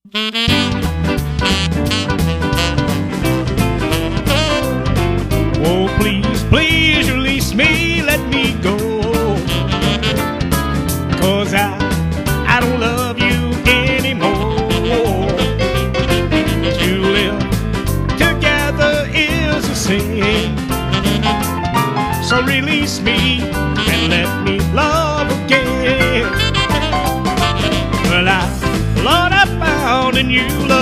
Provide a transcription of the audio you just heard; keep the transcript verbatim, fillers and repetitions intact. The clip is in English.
Oh, please, please release me, let me go. 'Cause I, I don't love you anymore. To live together is a sin. So release me and let me love again. Well, I, Lord, I found a new love.